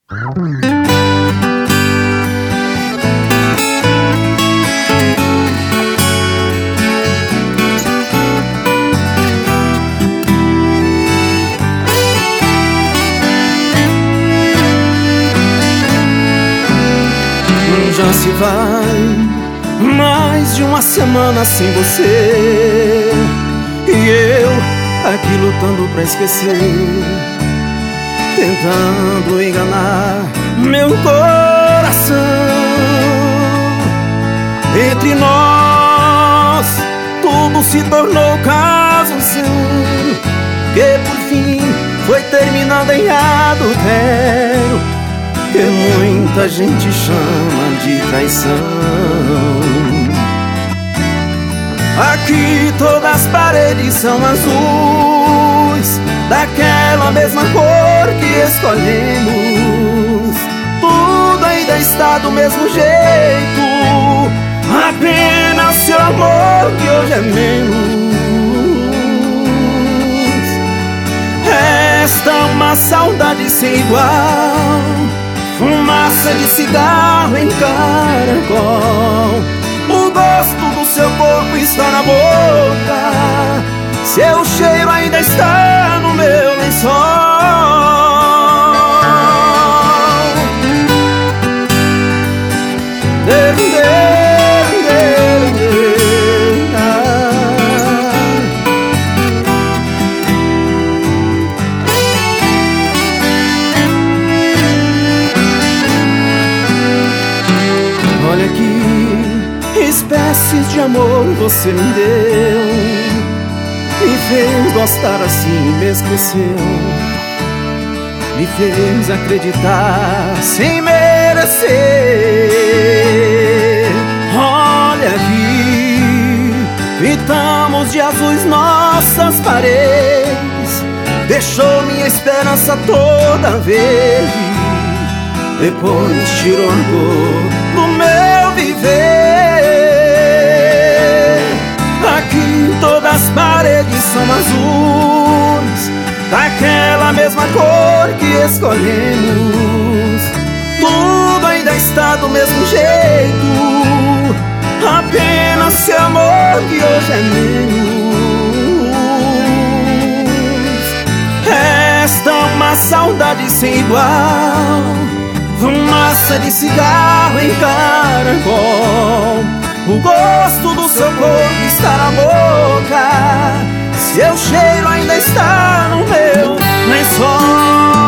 Já se vai mais de uma semana sem você, e eu aqui lutando pra esquecer, tentando enganar meu coração. Entre nós tudo se tornou caso sério, que por fim foi terminado em adultério, que muita gente chama de traição. Aqui todas as paredes são azuis, daquela mesma cor que escolhemos. Tudo ainda está do mesmo jeito, apenas seu amor que hoje é menos. Resta uma saudade sem igual, fumaça de cigarro em caracol. O gosto do seu corpo está na boca, seu cheiro ainda está no meu lençol. Olha que espécies de amor você me deu, me fez gostar assim, me esqueceu, me fez acreditar sem merecer. Olha aqui, pintamos de azuis nossas paredes, deixou minha esperança toda verde, depois tirou a cor do meu viver. Aqui todas as paredes são azuis, daquela mesma cor que escolhemos. Tudo ainda está do mesmo jeito, apenas seu amor que hoje é menos. Resta uma saudade sem igual, fumaça de cigarro em caracol. O gosto do seu corpo está na boca, seu cheiro ainda está no meu lençol.